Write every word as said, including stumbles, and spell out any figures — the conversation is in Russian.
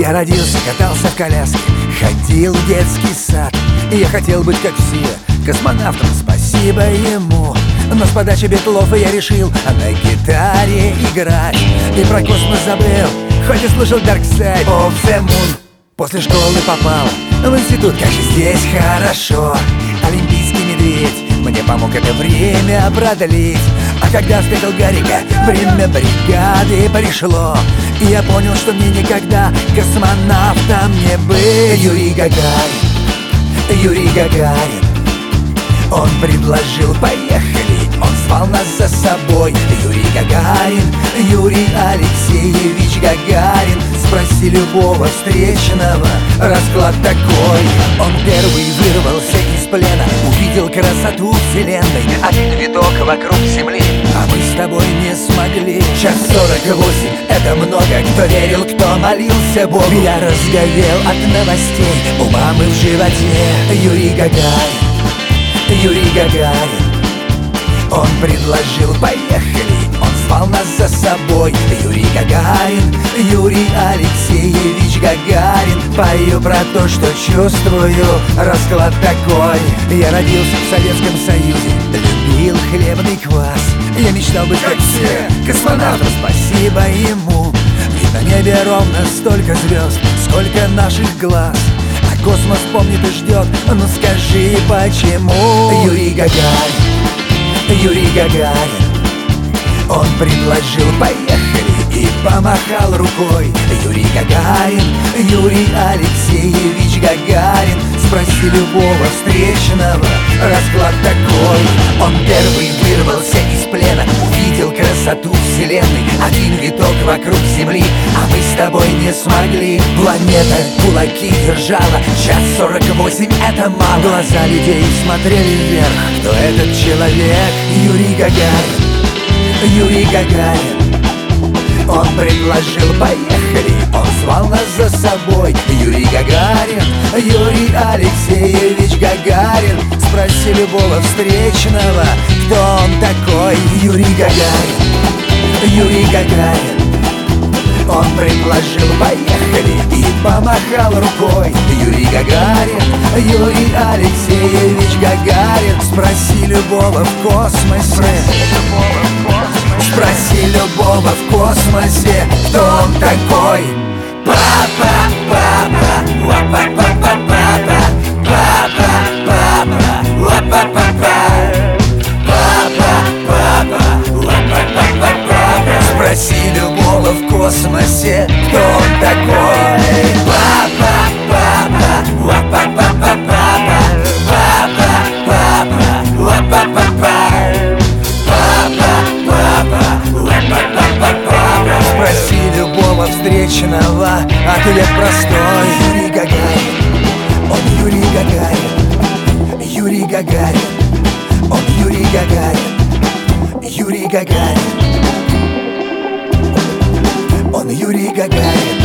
Я родился, катался в коляске, ходил в детский сад. И я хотел быть как все, космонавтом, спасибо ему. Но с подачи Битлов я решил а на гитаре играть. И про космос забыл, хоть и слушал Dark Side of the Moon. После школы попал в институт, как же здесь хорошо. Олимпийский медведь мне помог это время продлить. А когда встретил Гарика, время бригады пришло. И я понял, что мне никогда космонавтом не быть. Юрий Гагарин, Юрий Гагарин, он предложил поехали, он звал нас за собой. Юрий Гагарин, Юрий Алексеевич Гагарин, спроси любого встречного, расклад такой. Он первый вырвался из плена, увидел красоту вселенной, один виток вокруг Земли, а мы с тобой не смогли. Час сорок восемь, это много, кто верил, кто молился Богу. Я разговел от новостей у мамы в животе. Юрий Гагарин, Юрий Гагарин, он предложил поехали, он звал нас за собой. Юрий Гагарин, Юрий Алексеевич Гагарин, пою про то, что чувствую, расклад такой. Я родился в Советском Союзе, любил хлебный квас. Я мечтал быть как все, космонавтом, спасибо ему. Ведь на небе ровно столько звезд, сколько наших глаз. А космос помнит и ждет, ну скажи почему. Юрий Гагарин, Юрий Гагарин, он предложил поехали и помахал рукой. Юрий Гагарин, Юрий Алексеевич Гагарин, спроси любого встречного, расклад такой. Он первый вырвался из плена, увидел красоту вселенной, один виток вокруг Земли, а мы с тобой не смогли. Планета кулаки держала, час сорок восемь, это мало. Глаза людей смотрели вверх, кто этот человек? Юрий Гагарин, Юрий Гагарин, он предложил поехали, он звал нас за собой. Юрий Гагарин, Юрий Алексеевич Гагарин, спроси любого встречного, кто он такой. Юрий Гагарин, Юрий Гагарин, он предложил поехали и помахал рукой. Юрий Гагарин, Юрий Алексеевич Гагарин, спроси любого в космосе, спроси любого в космосе, кто он такой. Папа, папа, папа, папа, папа, папа, папа, папа, папа, папа, папа, спроси любого в космосе, кто он такой. Папа, папа, папа, папа, папа, папа, папа, папа, спроси любого встречного, ответ простой. Юрий Гагарин, он Юрий Гагарин, Юрий Гагарин, он Юрий Гагарин, Юрий Гагарин, он Юрий Гагарин.